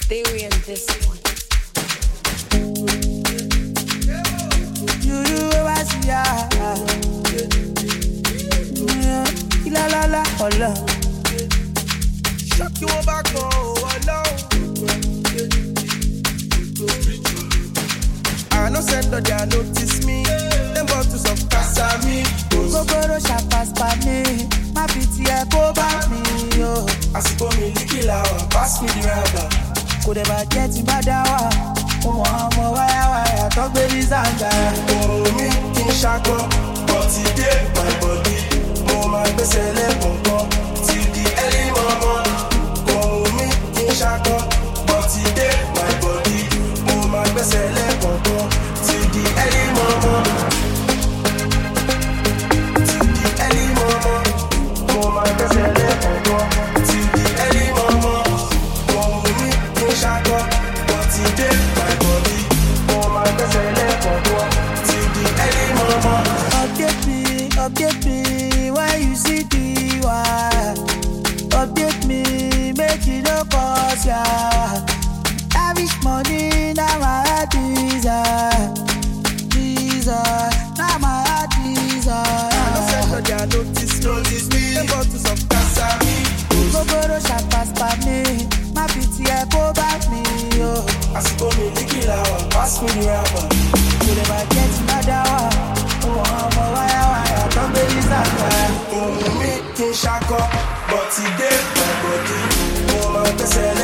theory in this one. You see, la la la, oh love. Shock you over, oh love. I no send no they notice me. Them bottles of Casamigos. Gogoro pass by me. My pity go back me, yo. Asiko mi likila, pass me the rubber. Could ever get in my dawa. Oh, I'm a wire, talk baby Zanga. Oh, me, King Shako. But today, my body. Oh, my best seller, till the early mama. Oh, me, King Shako. But today, my body. Oh, my best seller, till the early mama. Till the early mama. Oh, my best seller, till the early mama. Oh, me, King Shako. But today, my body. Oh, my best seller, till the early mama. Update me, why you see the why? Update me, make it no cost ya. Lavish money, now my heart desire. Now my heart desire. I don't notice me. The bottles of Casamigos. Gogoro pass by me. My pity go back me, yo. Asiko mi likila, pass me the rubber. Could ever get my dawa. Oh, I'm a wire, don't be Zanga. Oh, me, King Shako. But today, my body. Oh, my best